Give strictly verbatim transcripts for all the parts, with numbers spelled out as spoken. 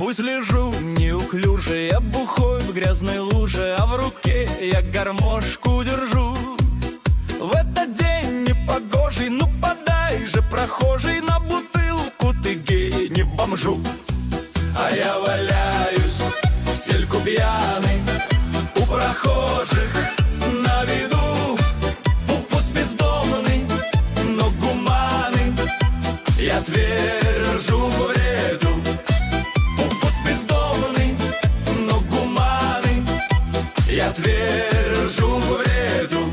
пусть лежу неуклюже, я бухой в грязной луже, а в руке я гармошку держу. В этот день непогожий, ну подай же, прохожий, на бутылку ты гей, не бомжу. А я валяюсь в стельку пьяный у прохожих на виду. Путь бездомный, но гуманный, я твержу в бреду. Путь бездомный, но гуманный, я твержу в бреду.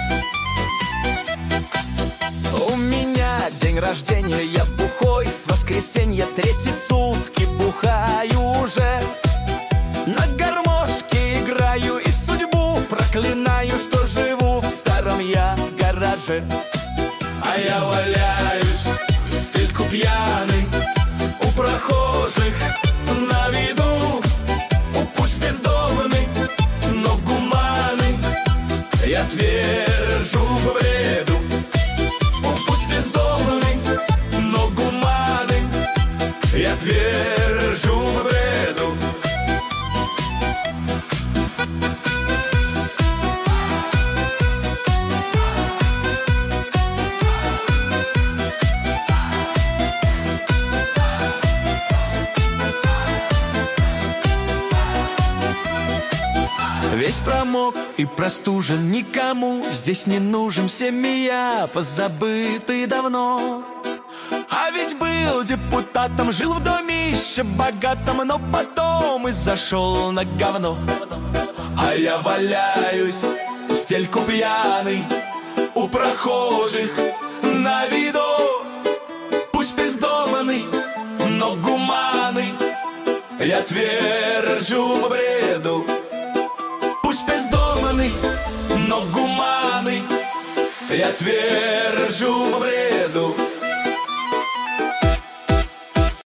У меня день рождения, я бухой с воскресенья, третьи сутки бухаю уже. На гармошке играю и судьбу проклинаю, что живу в старом я гараже. А я валяюсь в стельку пьяный у прохожих на виду. Пусть бездомный, но гуманный, я твержу в бреду. Пусть бездомный, но гуманный, я твержу в бреду. Весь промок и простужен, никому здесь не нужен. Семья позабытый давно. А ведь был депутатом, жил в домище богатом, но потом и зашел на говно. А я валяюсь в стельку пьяный у прохожих на виду. Пусть бездомный, но гуманный, я твержу в бреду. Пусть бездомный, но гуманный, я твержу в бреду.